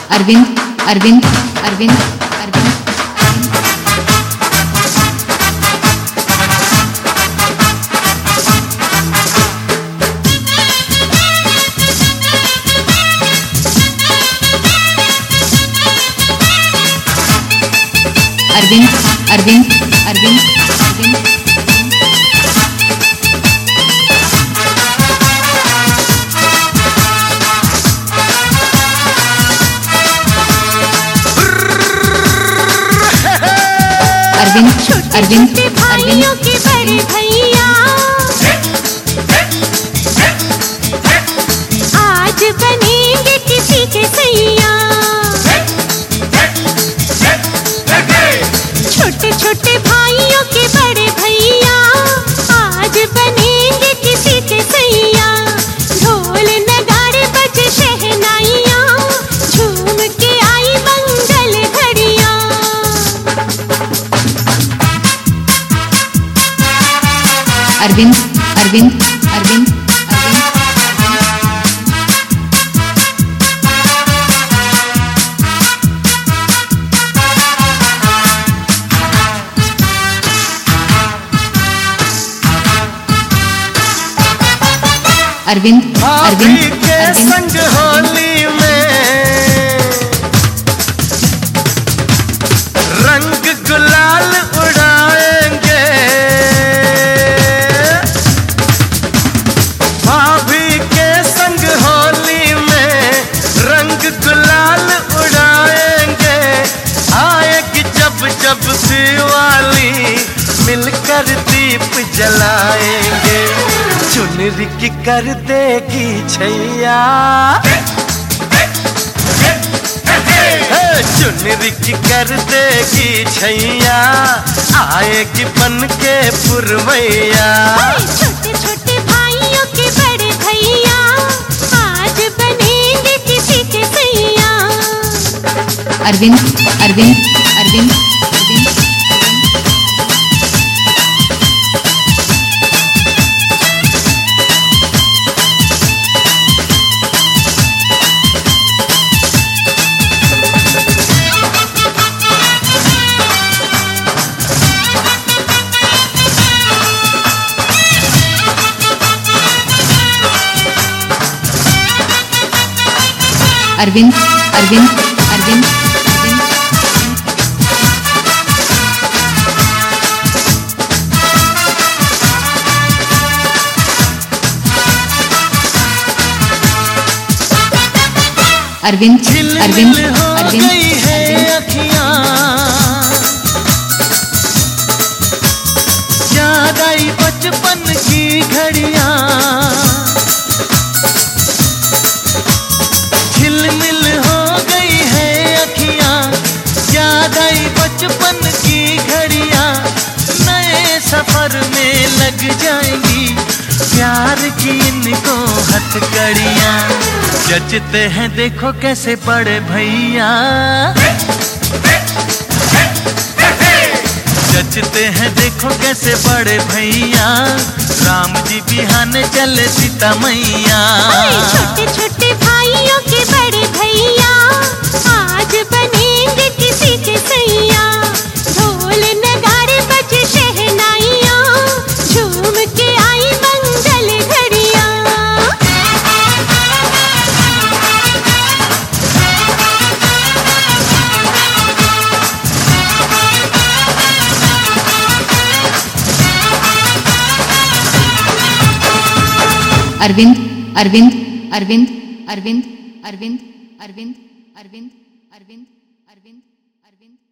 अरविंद अरविंद अरविंद अरविंद अरविंद अरविंद अरविंद अरविंद अरविंद अरविंद भाइयों के बड़े भैया आज बनेंगे किसी के सैया। छोटे छोटे भाइयों के बड़े भैया आज बनेंगे किसी के सैया। ढोल नगाड़े बजे शहनाइयाँ झूम के आई मंगल घड़ियाँ। अरविंद अरविंद अरविंद अरविंद अरविंद के संग होली में रंग गुलाल उड़ाएंगे। भाभी के संग होली में रंग गुलाल उड़ाएंगे। आएगी जब जब दिवाली मिलकर दीप जलाएंगे। चुनरी की कर देगी छैया, चुनरी की कर देगी छैया। आएगी बन के पुरवैया। छोटे छोटे भाइयों के बड़े भैया आज बनेंगे किसी के सैया। अरविंद अरविंद अरविंद अरविंद अरविंद अरविंद अरविंद अरविंद अरविंद अरविंद गई है अखियां, याद आई बचपन की घड़ियां। झिलमिल हो गई है अखियां, याद आई बचपन की घड़ियां। नए सफर में लग जाएंगी प्यार की इनको हथकड़ियां। जचते हैं देखो कैसे बड़े भैया, जचते हैं देखो कैसे बड़े भैया। राम जी बिहाने चले सीता मैया। छोटे छोटे भाइयों के बड़े भैया आज बनेंगे किसी के सैया। ढोल नगाड़े बजे शहनाइयाँ झूम के आई मंगल घड़ियाँ। अरविंद अरविंद अरविंद अरविंद अरविंद अरविंद अरविंद अरविंद अरविंद अरविंद